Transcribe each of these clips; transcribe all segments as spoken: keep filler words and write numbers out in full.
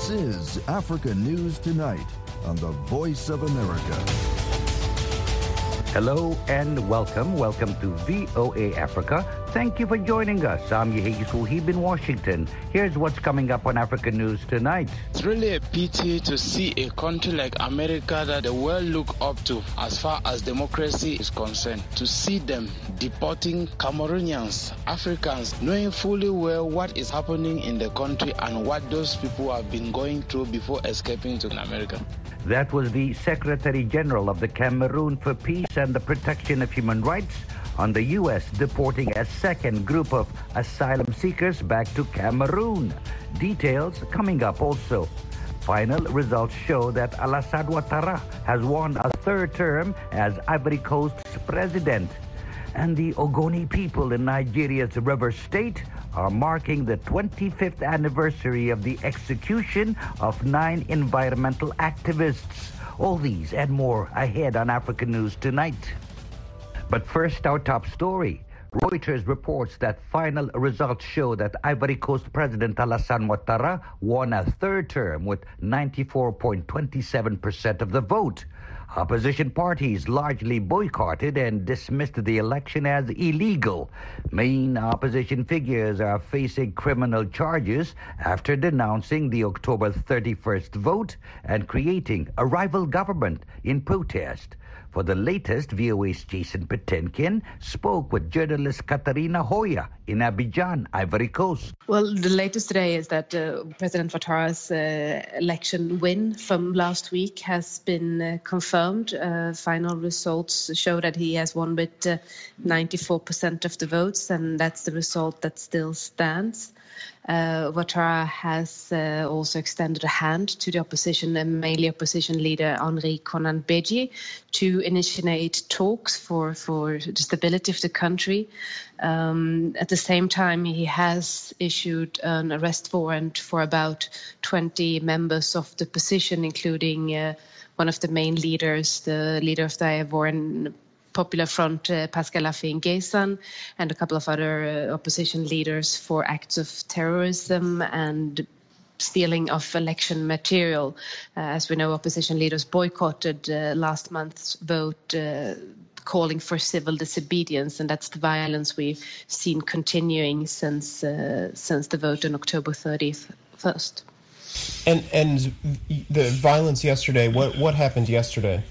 This is Africa News Tonight on the Voice of America. Hello and welcome. Welcome to V O A Africa. Thank you for joining us. I'm Yehegi Suhib in Washington. Here's what's coming up on Africa News Tonight. It's really a pity to see a country like America that the world look up to as far as democracy is concerned, to see them deporting Cameroonians, Africans, knowing fully well what is happening in the country and what those people have been going through before escaping to America. That was the Secretary General of the Cameroon for Peace and the Protection of Human Rights on the U S deporting a second group of asylum seekers back to Cameroon. Details coming up also. Final results show that Alassane Ouattara has won a third term as Ivory Coast's president. And the Ogoni people in Nigeria's River State are marking the twenty-fifth anniversary of the execution of nine environmental activists. All these and more ahead on Africa News Tonight. But first, our top story. Reuters reports that final results show that Ivory Coast President Alassane Ouattara won a third term with ninety-four point two seven percent of the vote. Opposition parties largely boycotted and dismissed the election as illegal. Main opposition figures are facing criminal charges after denouncing the October thirty-first vote and creating a rival government in protest. For the latest, V O A's Jason Patenkin spoke with journalist Katarina Hoya in Abidjan, Ivory Coast. Well, the latest today is that uh, President Ouattara's uh, election win from last week has been uh, confirmed. Uh, final results show that he has won with uh, ninety-four percent of the votes, and that's the result that still stands. Uh, Ouattara has uh, also extended a hand to the opposition, and mainly opposition leader Henri Konan Bedie, to initiate talks for, for the stability of the country. Um, at the same time, he has issued an arrest warrant for about twenty members of the opposition, including uh, one of the main leaders, the leader of the Ivorian Popular Front, uh, Pascal Affi-N'Guessan, and a couple of other uh, opposition leaders for acts of terrorism and stealing of election material. Uh, as we know, opposition leaders boycotted uh, last month's vote, uh, calling for civil disobedience, and that's the violence we've seen continuing since uh, since the vote on October thirty-first. And and the violence yesterday. What what happened yesterday?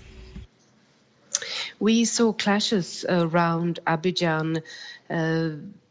We saw clashes around Abidjan uh,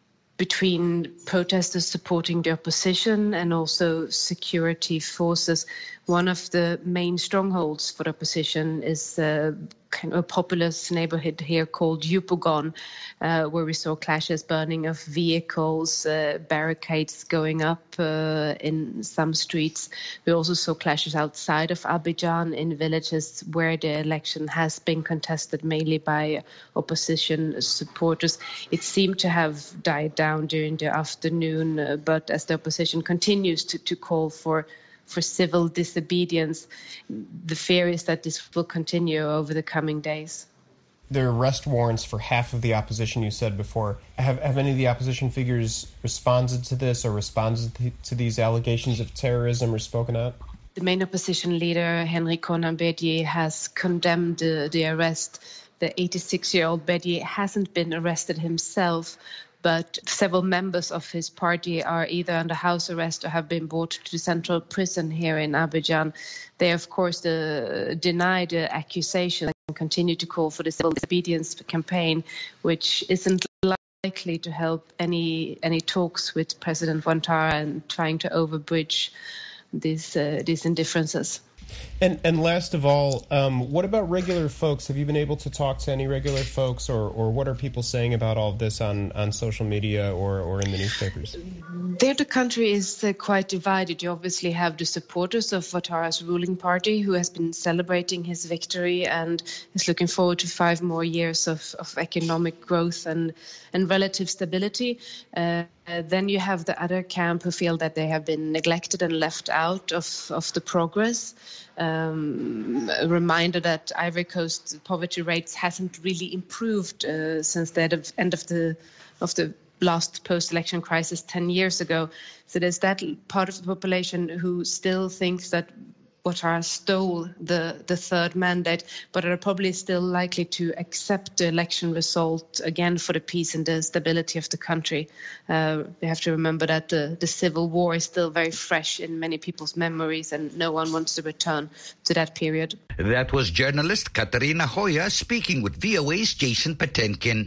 between protesters supporting the opposition and also security forces. One of the main strongholds for the opposition is uh, kind of a populous neighborhood here called Yopougon, uh, where we saw clashes, burning of vehicles, uh, barricades going up uh, in some streets. We also saw clashes outside of Abidjan in villages where the election has been contested mainly by opposition supporters. It seemed to have died down during the afternoon, uh, but as the opposition continues to, to call for for civil disobedience, the fear is that this will continue over the coming days. There are arrest warrants for half of the opposition, you said before. Have, have any of the opposition figures responded to this or responded to, to these allegations of terrorism or spoken out? The main opposition leader, Henri Konan Bedie, has condemned the, the arrest. The eighty-six-year-old Bedie hasn't been arrested himself, but several members of his party are either under house arrest or have been brought to the central prison here in Abidjan. They, of course, uh, deny the accusation and continue to call for the civil disobedience campaign, which isn't likely to help any any talks with President Ouattara and trying to overbridge these uh, these indifferences. And and last of all, um, what about regular folks? Have you been able to talk to any regular folks, or, or what are people saying about all of this on, on social media or, or in the newspapers? There, the country is uh, quite divided. You obviously have the supporters of Ouattara's ruling party, who has been celebrating his victory and is looking forward to five more years of, of economic growth and, and relative stability. Uh, Uh, then you have the other camp who feel that they have been neglected and left out of, of the progress. Um, a reminder that Ivory Coast poverty rates hasn't really improved uh, since the end of the of the last post-election crisis ten years ago. So there's that part of the population who still thinks that Ouattara stole the, the third mandate, but are probably still likely to accept the election result again for the peace and the stability of the country. Uh, we have to remember that the, the civil war is still very fresh in many people's memories, and no one wants to return to that period. That was journalist Katarina Hoya speaking with V O A's Jason Patenkin.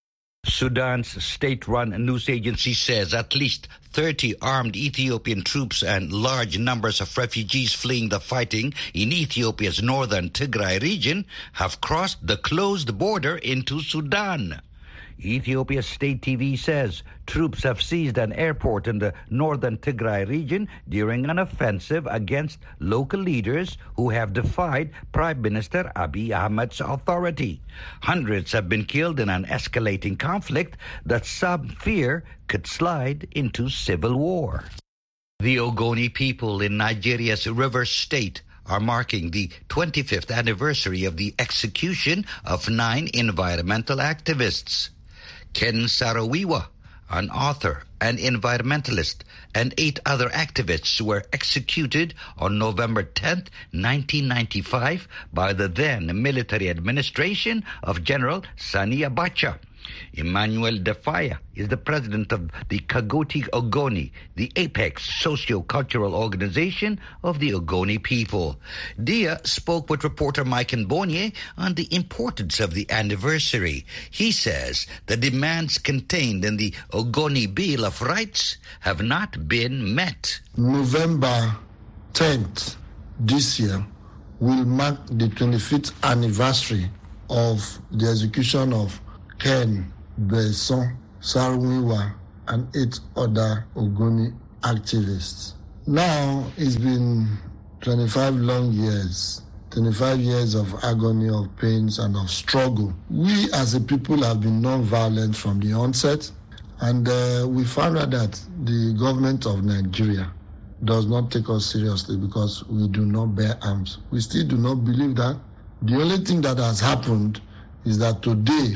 Sudan's state-run news agency says at least thirty armed Ethiopian troops and large numbers of refugees fleeing the fighting in Ethiopia's northern Tigray region have crossed the closed border into Sudan. Ethiopia's state T V says troops have seized an airport in the northern Tigray region during an offensive against local leaders who have defied Prime Minister Abiy Ahmed's authority. Hundreds have been killed in an escalating conflict that some fear could slide into civil war. The Ogoni people in Nigeria's Rivers State are marking the twenty-fifth anniversary of the execution of nine environmental activists. Ken Saro-Wiwa, an author and environmentalist, and eight other activists were executed on November tenth, nineteen ninety-five by the then military administration of General Sani Abacha. Emmanuel Defaya is the president of the Kagoti Ogoni, the apex socio-cultural organization of the Ogoni people. Dia spoke with reporter Mike Mbonye on the importance of the anniversary. He says the demands contained in the Ogoni Bill of Rights have not been met. November tenth this year will mark the twenty-fifth anniversary of the execution of Ken Besson, Saro-Wiwa, and eight other Ogoni activists. Now it's been twenty-five long years, twenty-five years of agony, of pains, and of struggle. We as a people have been non-violent from the onset, and uh, we found out that the government of Nigeria does not take us seriously because we do not bear arms. We still do not believe that. The only thing that has happened is that today,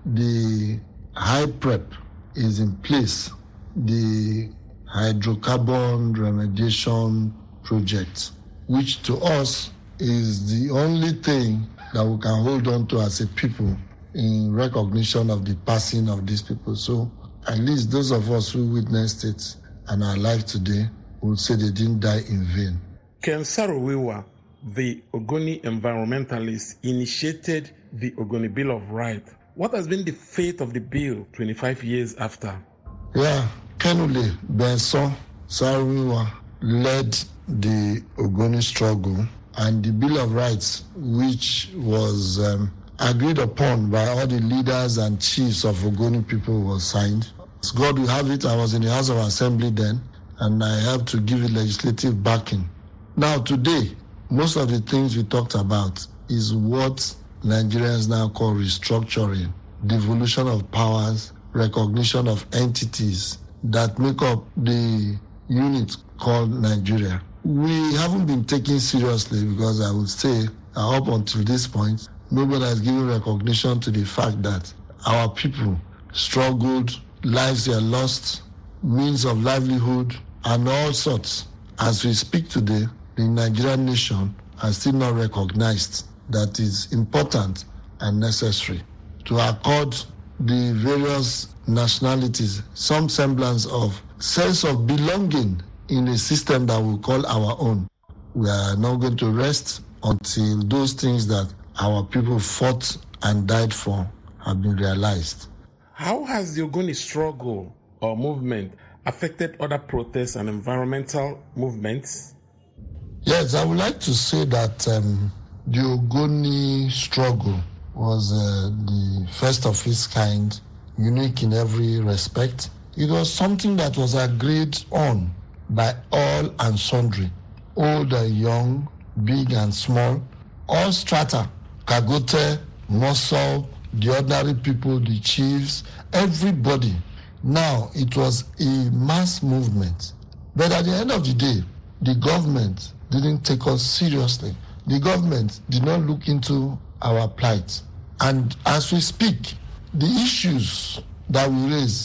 the high prep is in place, the hydrocarbon remediation project, which to us is the only thing that we can hold on to as a people in recognition of the passing of these people. So at least those of us who witnessed it and are alive today would say they didn't die in vain. Ken Saro-Wiwa, the Ogoni environmentalist, initiated the Ogoni Bill of Rights. What has been the fate of the bill twenty-five years after? Yeah, Kenule Benson Saro-Wiwa led the Ogoni struggle, and the Bill of Rights, which was um, agreed upon by all the leaders and chiefs of Ogoni people, was signed. As God will have it, I was in the House of Assembly then, and I have to give it legislative backing. Now today, most of the things we talked about is what Nigerians now call restructuring, devolution of powers, recognition of entities that make up the unit called Nigeria. We haven't been taken seriously because I would say uh, up until this point, nobody has given recognition to the fact that our people struggled, lives were lost, means of livelihood, and all sorts. As we speak today, the Nigerian nation has still not recognized that is important and necessary to accord the various nationalities some semblance of sense of belonging in a system that we call our own. We are not going to rest until those things that our people fought and died for have been realized. How has the Ogoni struggle or movement affected other protests and environmental movements? Yes, I would like to say that um, the Ogoni struggle was uh, the first of its kind, unique in every respect. It was something that was agreed on by all and sundry, old and young, big and small, all strata, Kagote, Mosul, the ordinary people, the chiefs, everybody. Now, it was a mass movement. But at the end of the day, the government didn't take us seriously. The government did not look into our plight. And as we speak, the issues that we raise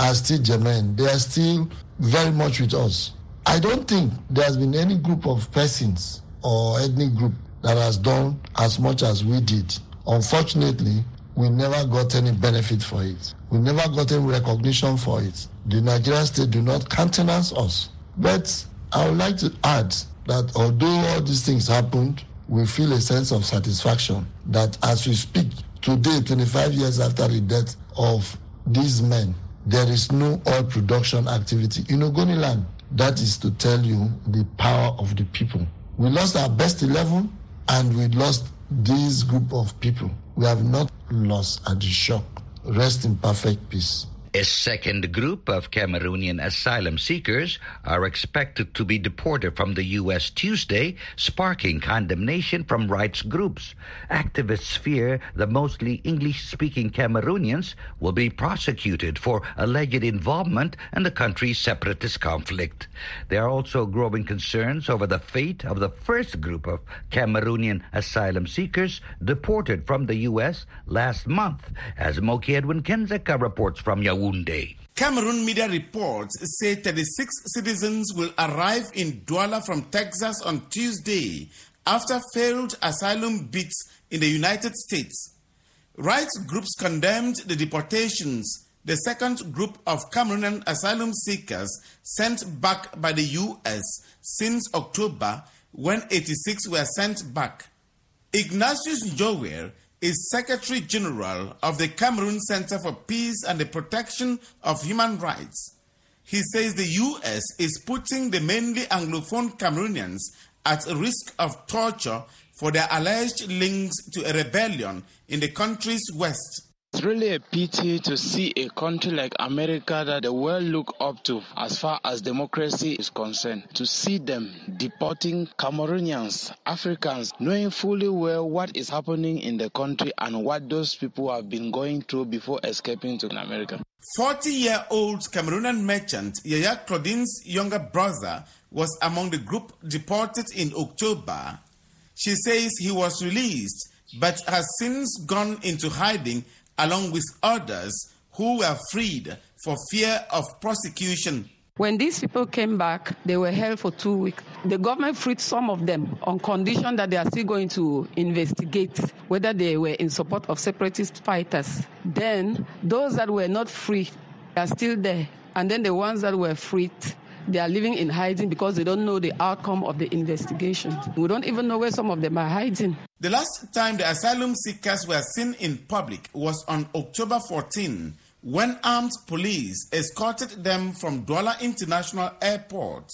are still germane. They are still very much with us. I don't think there has been any group of persons or ethnic group that has done as much as we did. Unfortunately, we never got any benefit for it. We never got any recognition for it. The Nigerian state do not countenance us. But I would like to add that although all these things happened, we feel a sense of satisfaction that as we speak, today, twenty-five years after the death of these men, there is no oil production activity in Ogoniland. That is to tell you the power of the people. We lost our best eleven and we lost this group of people. We have not lost at the shock. Rest in perfect peace. A second group of Cameroonian asylum seekers are expected to be deported from the U S Tuesday, sparking condemnation from rights groups. Activists fear the mostly English-speaking Cameroonians will be prosecuted for alleged involvement in the country's separatist conflict. There are also growing concerns over the fate of the first group of Cameroonian asylum seekers deported from the U S last month, as Moki Edwin Kenzeka reports from Yaoundé. Cameroon media reports say thirty-six citizens will arrive in Douala from Texas on Tuesday after failed asylum bids in the United States. Rights groups condemned the deportations, the second group of Cameroonian asylum seekers sent back by the U S since October, when eighty-six were sent back. Ignatius Jower is Secretary General of the Cameroon Center for Peace and the Protection of Human Rights. He says the U S is putting the mainly Anglophone Cameroonians at risk of torture for their alleged links to a rebellion in the country's west. It's really a pity to see a country like America that the world look up to as far as democracy is concerned, to see them deporting Cameroonians, Africans, knowing fully well what is happening in the country and what those people have been going through before escaping to America. forty-year-old Cameroonian merchant Yaya Claudine's younger brother was among the group deported in October. She says he was released but has since gone into hiding along with others who were freed for fear of prosecution. When these people came back, they were held for two weeks. The government freed some of them on condition that they are still going to investigate whether they were in support of separatist fighters. Then those that were not free are still there. And then the ones that were freed, they are living in hiding because they don't know the outcome of the investigation. We don't even know where some of them are hiding. The last time the asylum seekers were seen in public was on October fourteenth, when armed police escorted them from Douala International Airport.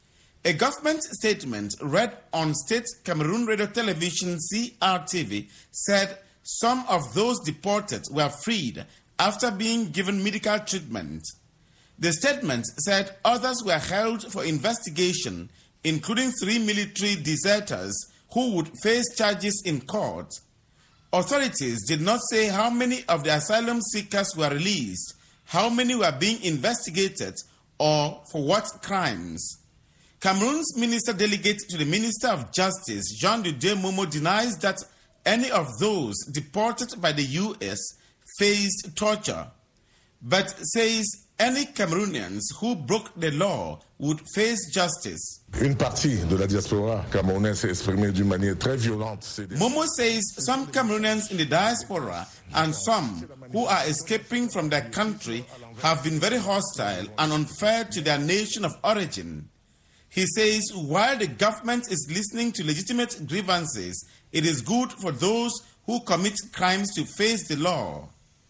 A government statement read on State Cameroon Radio Television C R T V said some of those deported were freed after being given medical treatment. The statement said others were held for investigation, including three military deserters who would face charges in court. Authorities did not say how many of the asylum seekers were released, how many were being investigated, or for what crimes. Cameroon's minister delegate to the Minister of Justice, Jean-Didier Momo, denies that any of those deported by the U S faced torture, but says any Cameroonians who broke the law would face justice. Une partie de la diaspora camerounaise s'est exprimée d'une manière très violente. Momo says some Cameroonians in the diaspora and some who are escaping from their country have been very hostile and unfair to their nation of origin. He says while the government is listening to legitimate grievances, it is good for those who commit crimes to face the law.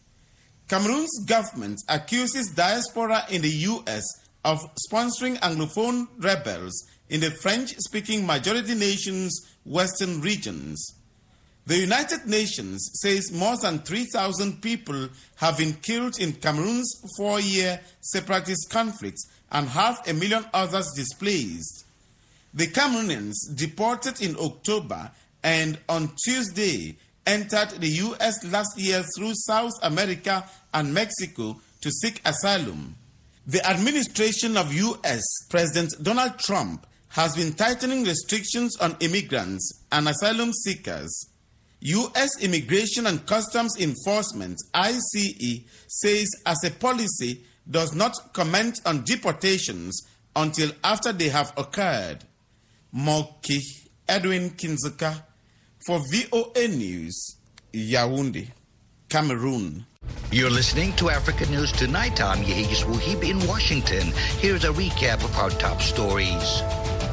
Cameroon's government accuses diaspora in the U S of sponsoring Anglophone rebels in the French-speaking majority nation's western regions. The United Nations says more than three thousand people have been killed in Cameroon's four-year separatist conflict and half a million others displaced. The Cameroonians deported in October and on Tuesday entered the U S last year through South America and Mexico to seek asylum. The administration of U S President Donald Trump has been tightening restrictions on immigrants and asylum seekers. U S Immigration and Customs Enforcement, I C E, says as a policy, does not comment on deportations until after they have occurred. Moki Edwin Kinzuka for V O A News, Yaoundé, Cameroon. You're listening to Africa News Tonight. I'm Yehis Wuhib in Washington. Here's a recap of our top stories.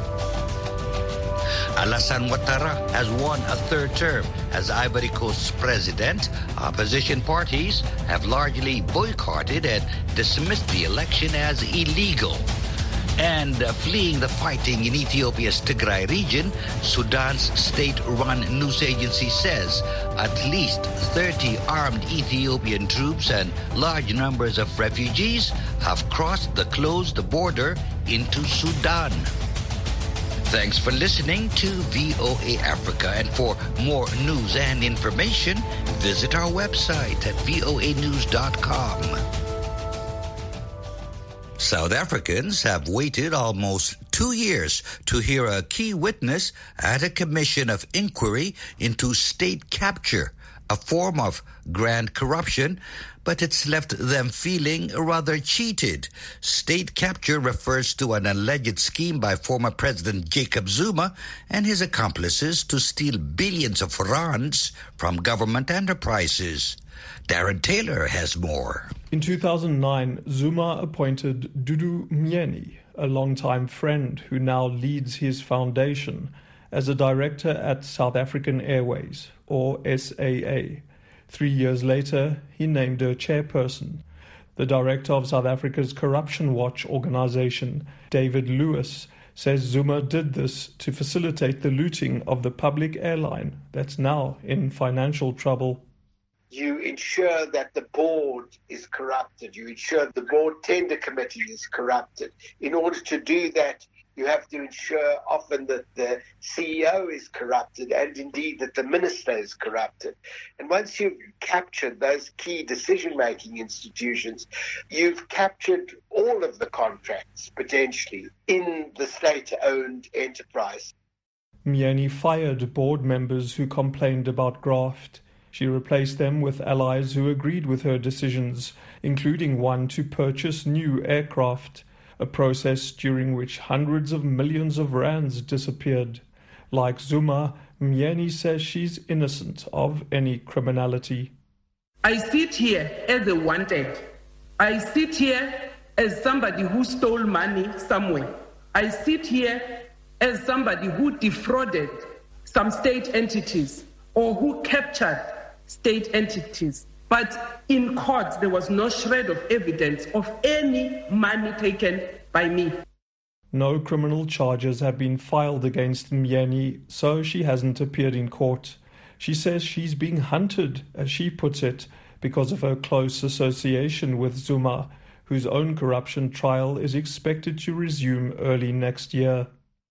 Alassane Ouattara has won a third term as Ivory Coast's president. Opposition parties have largely boycotted and dismissed the election as illegal. And uh, fleeing the fighting in Ethiopia's Tigray region, Sudan's state-run news agency says at least thirty armed Ethiopian troops and large numbers of refugees have crossed the closed border into Sudan. Thanks for listening to V O A Africa. And for more news and information, visit our website at V O A news dot com. South Africans have waited almost two years to hear a key witness at a commission of inquiry into state capture, a form of grand corruption, but it's left them feeling rather cheated. State capture refers to an alleged scheme by former President Jacob Zuma and his accomplices to steal billions of rands from government enterprises. Darren Taylor has more. In two thousand nine, Zuma appointed Dudu Myeni, a longtime friend who now leads his foundation, as a director at South African Airways, or S A A. Three years later, he named her chairperson. The director of South Africa's Corruption Watch organization, David Lewis, says Zuma did this to facilitate the looting of the public airline that's now in financial trouble. You ensure that the board is corrupted. You ensure the board tender committee is corrupted. In order to do that, you have to ensure often that the C E O is corrupted and indeed that the minister is corrupted. And once you've captured those key decision-making institutions, you've captured all of the contracts, potentially, in the state-owned enterprise. Myeni fired board members who complained about graft. She replaced them with allies who agreed with her decisions, including one to purchase new aircraft, a process during which hundreds of millions of rands disappeared. Like Zuma, Myeni says she's innocent of any criminality. I sit here as a wanted. I sit here as somebody who stole money somewhere. I sit here as somebody who defrauded some state entities or who captured state entities. But in court, there was no shred of evidence of any money taken by me. No criminal charges have been filed against Myeni, so she hasn't appeared in court. She says she's being hunted, as she puts it, because of her close association with Zuma, whose own corruption trial is expected to resume early next year.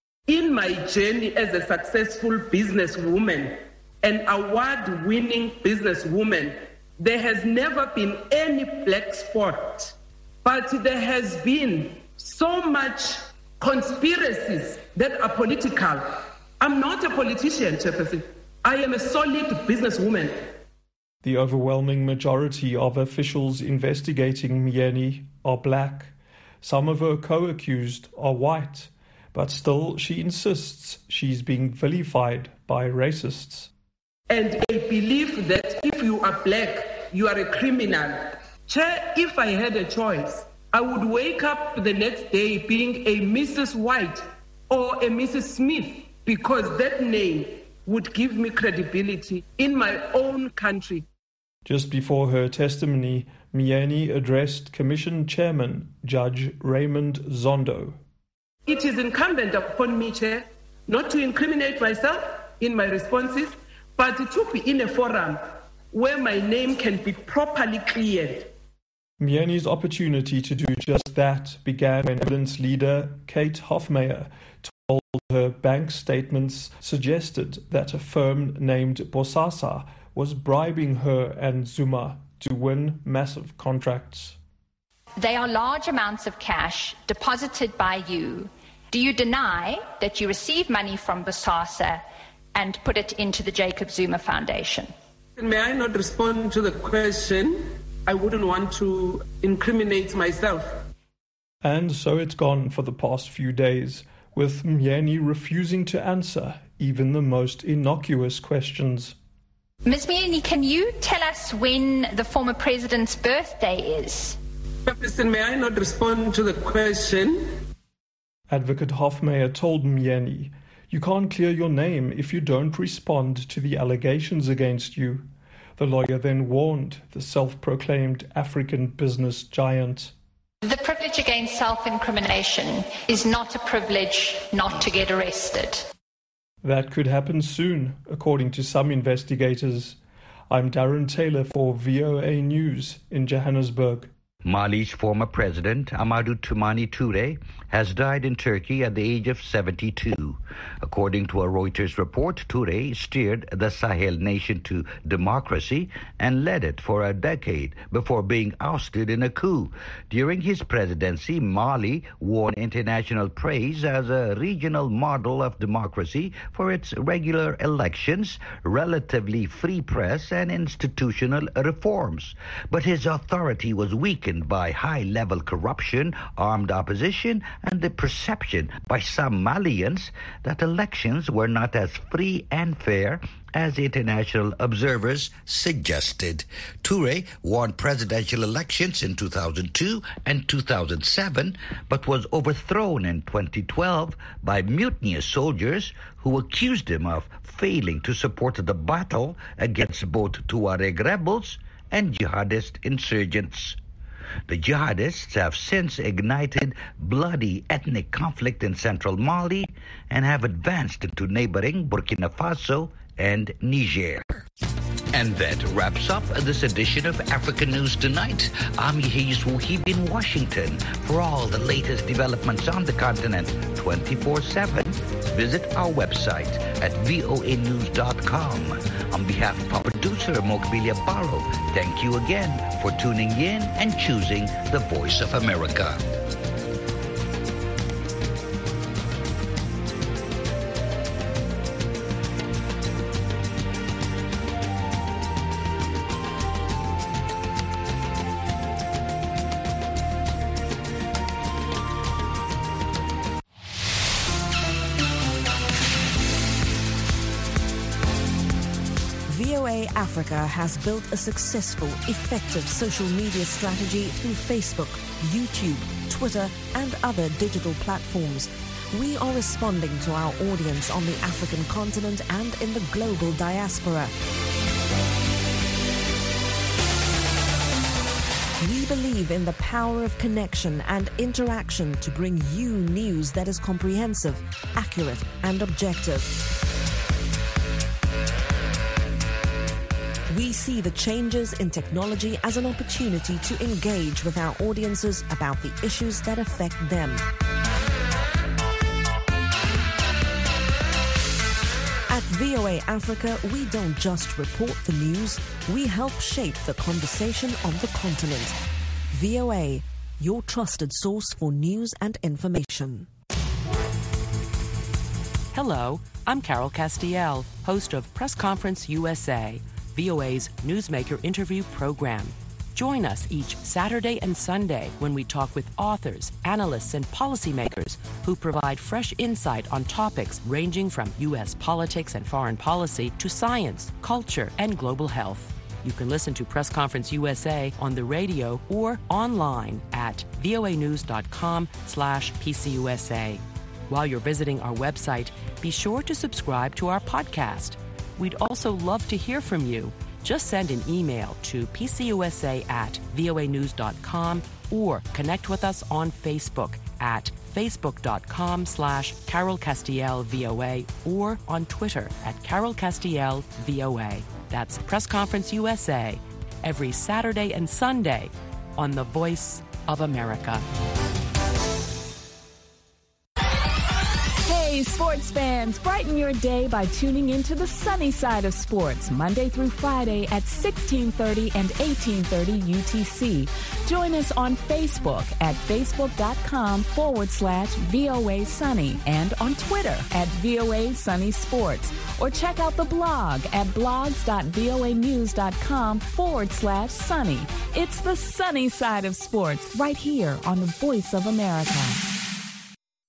In my journey as a successful businesswoman, an award-winning businesswoman, there has never been any black spot, but there has been so much conspiracies that are political. I'm not a politician, Chairperson. I am a solid businesswoman. The overwhelming majority of officials investigating Myeni are black. Some of her co-accused are white, but still she insists she's being vilified by racists. And a belief that if you are black, you are a criminal. Chair, if I had a choice, I would wake up the next day being a Missus White or a Missus Smith, because that name would give me credibility in my own country. Just before her testimony, Myeni addressed Commission Chairman Judge Raymond Zondo. It is incumbent upon me, Chair, not to incriminate myself in my responses, but to be in a forum where my name can be properly cleared. Myeni's opportunity to do just that began when evidence leader Kate Hofmeyer told her bank statements suggested that a firm named Bosasa was bribing her and Zuma to win massive contracts. They are large amounts of cash deposited by you. Do you deny that you received money from Bosasa and put it into the Jacob Zuma Foundation? May I not respond to the question? I wouldn't want to incriminate myself. And so it's gone for the past few days, with Myeni refusing to answer even the most innocuous questions. Miz Myeni, can you tell us when the former president's birthday is? Listen, may I not respond to the question? Advocate Hofmeyr told Myeni, "You can't clear your name if you don't respond to the allegations against you." The lawyer then warned the self-proclaimed African business giant. The privilege against self-incrimination is not a privilege not to get arrested. That could happen soon, according to some investigators. I'm Darren Taylor for V O A News in Johannesburg. Mali's former president, Amadou Toumani Touré, has died in Turkey at the age of seventy-two. According to a Reuters report, Touré steered the Sahel nation to democracy and led it for a decade before being ousted in a coup. During his presidency, Mali won international praise as a regional model of democracy for its regular elections, relatively free press, and institutional reforms. But his authority was weakened by high-level corruption, armed opposition, and the perception by some Malians that elections were not as free and fair as international observers suggested. Touré won presidential elections in two thousand two and two thousand seven, but was overthrown in twenty twelve by mutinous soldiers who accused him of failing to support the battle against both Tuareg rebels and jihadist insurgents. The jihadists have since ignited bloody ethnic conflict in central Mali and have advanced into neighboring Burkina Faso and Niger. And that wraps up this edition of African News Tonight. I'm Yehis Wuhib in Washington. For all the latest developments on the continent twenty-four seven, visit our website at voa news dot com. On behalf of our producer, Mokbilia Barrow, thank you again for tuning in and choosing the Voice of America. V O A Africa has built a successful, effective social media strategy through Facebook, YouTube, Twitter, and other digital platforms. We are responding to our audience on the African continent and in the global diaspora. We believe in the power of connection and interaction to bring you news that is comprehensive, accurate, and objective. We see the changes in technology as an opportunity to engage with our audiences about the issues that affect them. At V O A Africa, we don't just report the news, we help shape the conversation on the continent. V O A, your trusted source for news and information. Hello, I'm Carol Castiel, host of Press Conference U S A, V O A's Newsmaker interview program. Join us each Saturday and Sunday when we talk with authors, analysts, and policymakers who provide fresh insight on topics ranging from U S politics and foreign policy to science, culture, and global health. You can listen to Press Conference U S A on the radio or online at voa news dot com slash P C U S A. While you're visiting our website, be sure to subscribe to our podcast. We'd also love to hear from you. Just send an email to p c u s a at voa news dot com or connect with us on Facebook at facebook dot com slash Carol Castiel V O A or on Twitter at Carol Castiel V O A. That's Press Conference U S A, every Saturday and Sunday on the Voice of America. Hey, Hey, sports fans, brighten your day by tuning into the sunny side of sports, Monday through Friday at sixteen thirty and eighteen thirty U T C. Join us on Facebook at facebook.com forward slash VOA Sunny and on Twitter at VOA Sunny Sports. Or check out the blog at blogs.voanews.com forward slash sunny. It's the sunny side of sports right here on the Voice of America.